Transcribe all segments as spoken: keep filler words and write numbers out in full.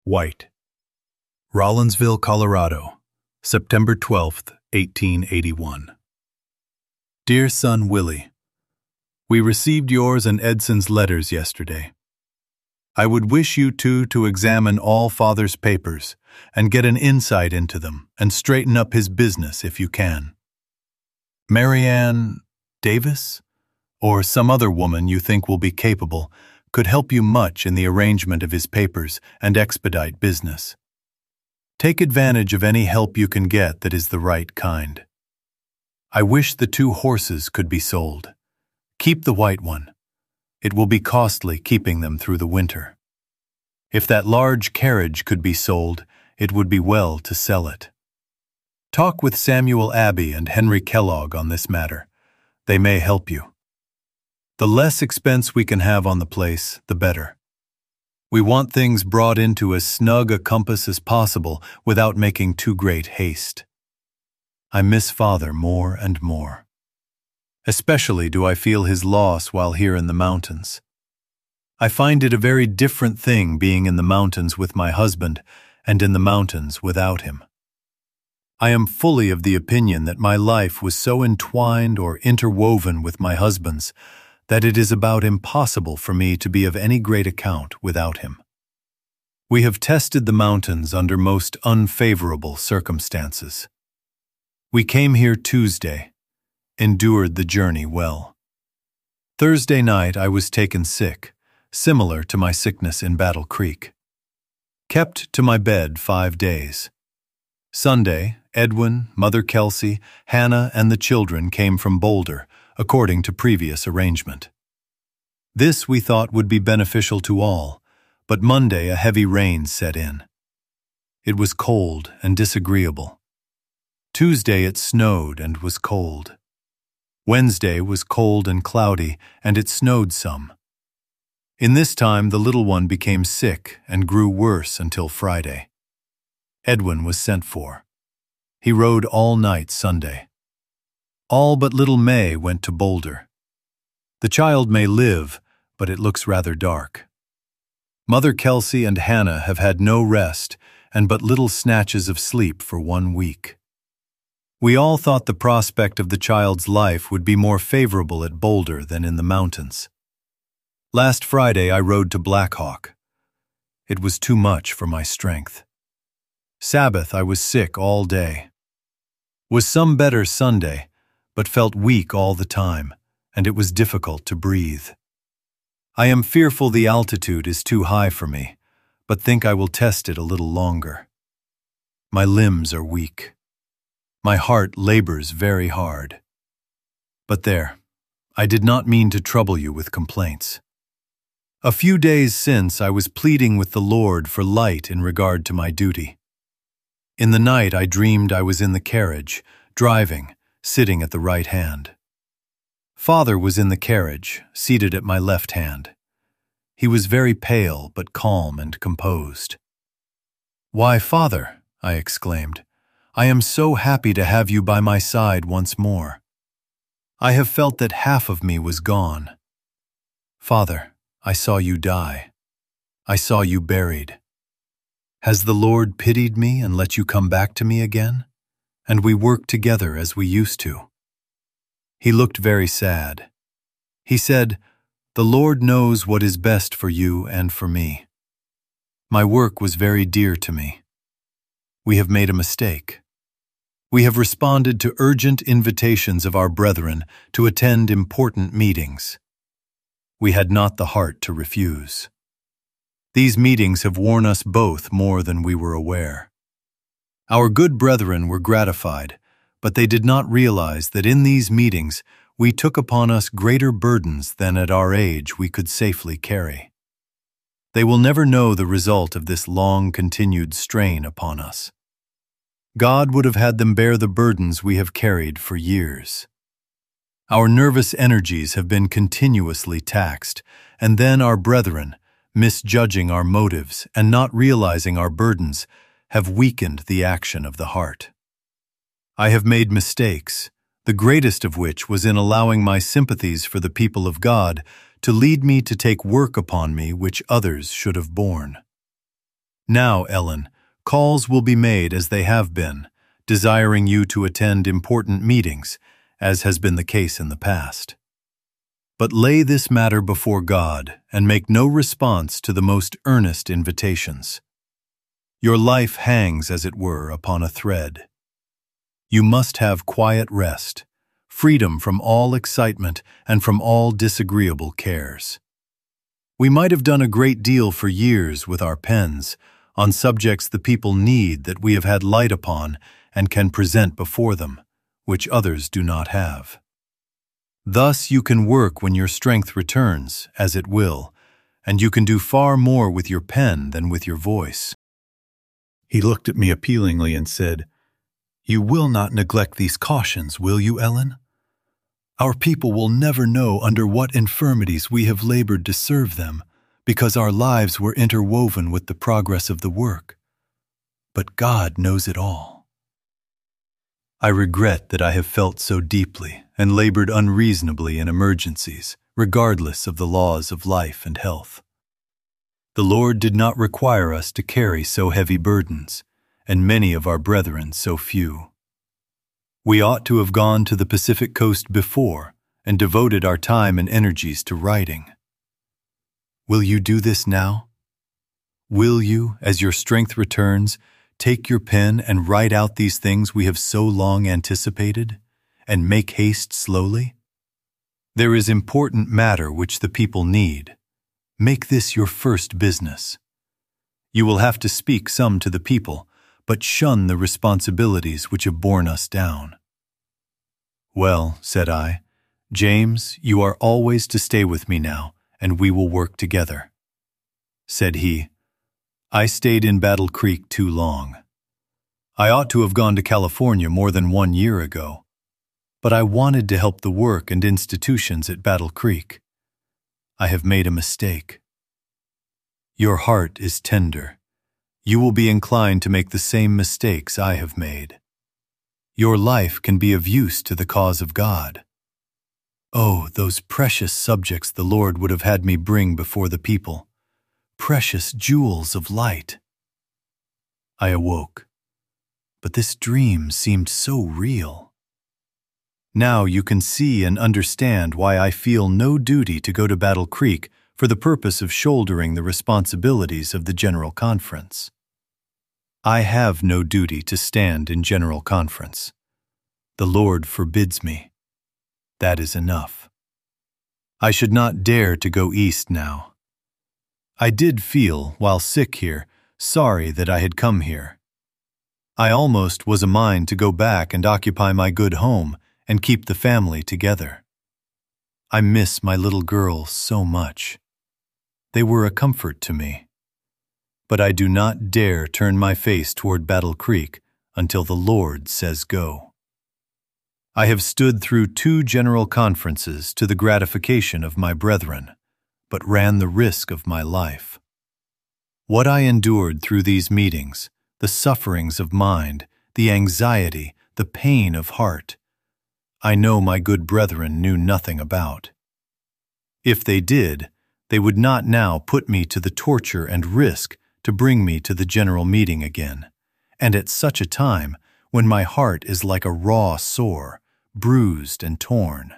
White. Rollinsville, Colorado, September twelfth, eighteen eighty-one. Dear son Willie, we received yours and Edson's letters yesterday. I would wish you two to examine all Father's papers and get an insight into them and straighten up his business if you can. Marianne Davis, or some other woman you think will be capable, could help you much in the arrangement of his papers and expedite business. Take advantage of any help you can get that is the right kind. I wish the two horses could be sold. Keep the white one. It will be costly keeping them through the winter. If that large carriage could be sold, it would be well to sell it. Talk with Samuel Abbey and Henry Kellogg on this matter. They may help you. The less expense we can have on the place, the better. We want things brought into as snug a compass as possible without making too great haste. I miss Father more and more. Especially do I feel his loss while here in the mountains. I find it a very different thing being in the mountains with my husband and in the mountains without him. I am fully of the opinion that my life was so entwined or interwoven with my husband's that it is about impossible for me to be of any great account without him. We have tested the mountains under most unfavorable circumstances. We came here Tuesday, endured the journey well. Thursday night I was taken sick, similar to my sickness in Battle Creek. Kept to my bed five days. Sunday, Edwin, Mother Kelsey, Hannah, and the children came from Boulder, according to previous arrangement. This we thought would be beneficial to all, but Monday a heavy rain set in. It was cold and disagreeable. Tuesday it snowed and was cold. Wednesday was cold and cloudy, and it snowed some. In this time the little one became sick and grew worse until Friday. Edwin was sent for. He rode all night Sunday. All but little May went to Boulder. The child may live, but it looks rather dark. Mother Kelsey and Hannah have had no rest and but little snatches of sleep for one week. We all thought the prospect of the child's life would be more favorable at Boulder than in the mountains. Last Friday I rode to Blackhawk. It was too much for my strength. Sabbath I was sick all day. Was some better Sunday, but felt weak all the time, and it was difficult to breathe. I am fearful the altitude is too high for me, but think I will test it a little longer. My limbs are weak. My heart labors very hard. But there, I did not mean to trouble you with complaints. A few days since I was pleading with the Lord for light in regard to my duty. In the night I dreamed I was in the carriage, driving, sitting at the right hand. Father was in the carriage, seated at my left hand. He was very pale but calm and composed. "Why, Father," I exclaimed, "I am so happy to have you by my side once more. I have felt that half of me was gone. Father, I saw you die. I saw you buried. Has the Lord pitied me and let you come back to me again? And we work together as we used to?" He looked very sad. He said, "The Lord knows what is best for you and for me. My work was very dear to me. We have made a mistake. We have responded to urgent invitations of our brethren to attend important meetings. We had not the heart to refuse. These meetings have worn us both more than we were aware. Our good brethren were gratified, but they did not realize that in these meetings we took upon us greater burdens than at our age we could safely carry. They will never know the result of this long-continued strain upon us. God would have had them bear the burdens we have carried for years. Our nervous energies have been continuously taxed, and then our brethren, misjudging our motives and not realizing our burdens, have weakened the action of the heart. I have made mistakes, the greatest of which was in allowing my sympathies for the people of God to lead me to take work upon me which others should have borne. Now, Ellen, calls will be made as they have been, desiring you to attend important meetings, as has been the case in the past. But lay this matter before God and make no response to the most earnest invitations. Your life hangs, as it were, upon a thread. You must have quiet rest, freedom from all excitement and from all disagreeable cares. We might have done a great deal for years with our pens on subjects the people need that we have had light upon and can present before them, which others do not have. Thus you can work when your strength returns, as it will, and you can do far more with your pen than with your voice. He looked at me appealingly and said, "You will not neglect these cautions, will you, Ellen? Our people will never know under what infirmities we have labored to serve them, because our lives were interwoven with the progress of the work. But God knows it all. I regret that I have felt so deeply and labored unreasonably in emergencies, regardless of the laws of life and health. The Lord did not require us to carry so heavy burdens, and many of our brethren so few. We ought to have gone to the Pacific coast before and devoted our time and energies to writing. Will you do this now? Will you, as your strength returns, take your pen and write out these things we have so long anticipated, and make haste slowly? There is important matter which the people need. Make this your first business. You will have to speak some to the people, but shun the responsibilities which have borne us down." "Well," said I, "James, you are always to stay with me now, and we will work together." Said he, "I stayed in Battle Creek too long. I ought to have gone to California more than one year ago, but I wanted to help the work and institutions at Battle Creek. I have made a mistake. Your heart is tender. You will be inclined to make the same mistakes I have made. Your life can be of use to the cause of God. Oh, those precious subjects the Lord would have had me bring before the people, precious jewels of light." I awoke, but this dream seemed so real. Now you can see and understand why I feel no duty to go to Battle Creek for the purpose of shouldering the responsibilities of the General Conference. I have no duty to stand in General Conference. The Lord forbids me. That is enough. I should not dare to go east now. I did feel, while sick here, sorry that I had come here. I almost was a mind to go back and occupy my good home and keep the family together. I miss my little girls so much. They were a comfort to me. But I do not dare turn my face toward Battle Creek until the Lord says go. I have stood through two general conferences to the gratification of my brethren, but ran the risk of my life. What I endured through these meetings, the sufferings of mind, the anxiety, the pain of heart, I know my good brethren knew nothing about. If they did, they would not now put me to the torture and risk to bring me to the general meeting again, and at such a time when my heart is like a raw sore, bruised and torn.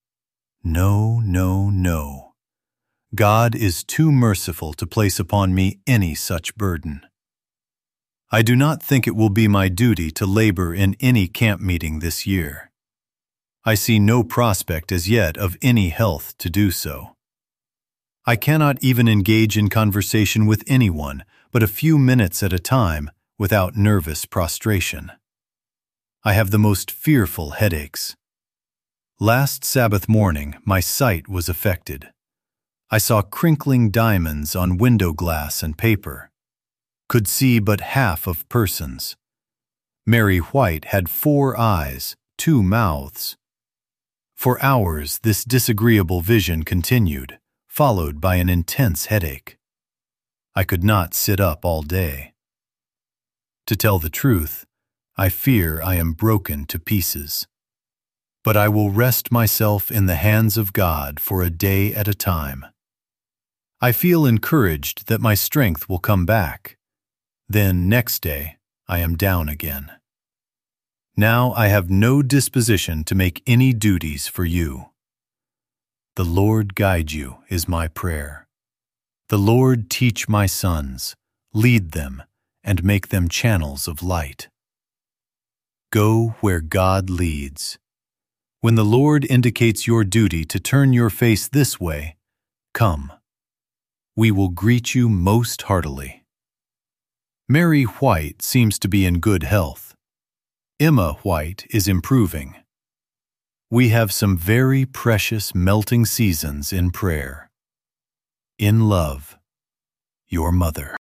No, no, no. God is too merciful to place upon me any such burden. I do not think it will be my duty to labor in any camp meeting this year. I see no prospect as yet of any health to do so. I cannot even engage in conversation with anyone but a few minutes at a time without nervous prostration. I have the most fearful headaches. Last Sabbath morning my sight was affected. I saw crinkling diamonds on window glass and paper. Could see but half of persons. Mary White had four eyes, two mouths. For hours this disagreeable vision continued, followed by an intense headache. I could not sit up all day. To tell the truth, I fear I am broken to pieces. But I will rest myself in the hands of God for a day at a time. I feel encouraged that my strength will come back. Then next day I am down again. Now I have no disposition to make any duties for you. The Lord guide you is my prayer. The Lord teach my sons, lead them, and make them channels of light. Go where God leads. When the Lord indicates your duty to turn your face this way, come. We will greet you most heartily. Mary White seems to be in good health. Emma White is improving. We have some very precious melting seasons in prayer. In love, your mother.